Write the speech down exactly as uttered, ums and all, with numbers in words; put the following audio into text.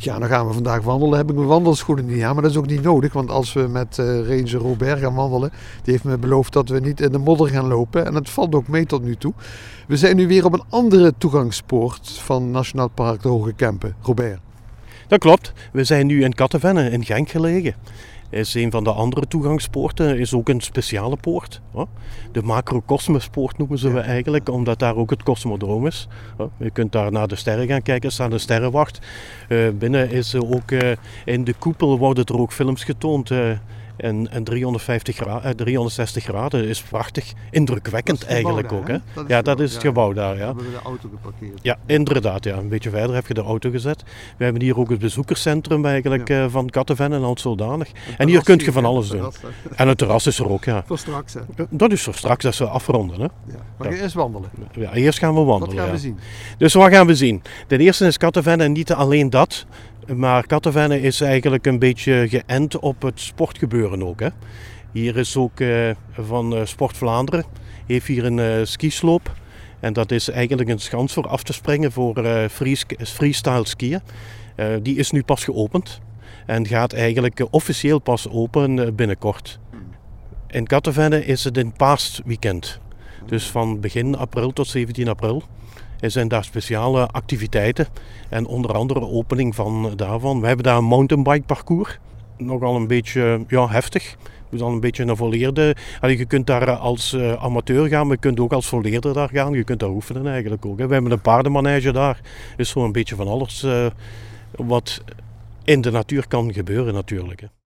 Ja, dan gaan we vandaag wandelen. Heb ik mijn wandelschoenen niet aan, maar dat is ook niet nodig. Want als we met uh, ranger Robert gaan wandelen, die heeft me beloofd dat we niet in de modder gaan lopen. En het valt ook mee tot nu toe. We zijn nu weer op een andere toegangspoort van Nationaal Park de Hoge Kempen. Robert. Dat klopt. We zijn nu in Kattenvenne in Genk gelegen. Is een van de andere toegangspoorten, is ook een speciale poort. De macrocosmospoort noemen ze we eigenlijk, omdat daar ook het kosmodroom is. Je kunt daar naar de sterren gaan kijken, er staat een sterrenwacht. Binnen is ook in de koepel worden er ook films getoond. En, en driehonderdvijftig graden, driehonderdzestig graden is prachtig, indrukwekkend dat eigenlijk daar, ook. Hè? Dat ja, dat is het ja. gebouw daar. Ja. Daar hebben we de auto geparkeerd. Ja, inderdaad. Ja. Een beetje verder heb je de auto gezet. We hebben hier ook het bezoekerscentrum eigenlijk ja. van Kattenvenne en als zodanig. En hier kun je van alles doen. En het terras is er ook, ja. Voor straks, hè? Dat is voor straks, dat we afronden. Hè? Ja. Maar ja. eerst wandelen. Ja, eerst gaan we wandelen. Wat gaan we ja. zien? Dus wat gaan we zien? Ten eerste is Kattenvenne niet alleen dat. Maar Kattenvenne is eigenlijk een beetje geënt op het sportgebeuren ook. Hè. Hier is ook uh, van uh, Sport Vlaanderen, heeft hier een uh, skisloop. En dat is eigenlijk een schans voor af te springen voor uh, free, freestyle skiën. Uh, die is nu pas geopend en gaat eigenlijk uh, officieel pas open uh, binnenkort. In Kattenvenne is het een paasweekend. Dus van begin april tot zeventien april. Er zijn daar speciale activiteiten en onder andere opening van daarvan. We hebben daar een mountainbike parcours, nogal een beetje ja, heftig. Je moet dan een beetje een volleerde. Je kunt daar als amateur gaan, maar je kunt ook als volleerder daar gaan. Je kunt daar oefenen eigenlijk ook. We hebben een paardenmanege daar. Dus zo een beetje van alles wat in de natuur kan gebeuren natuurlijk.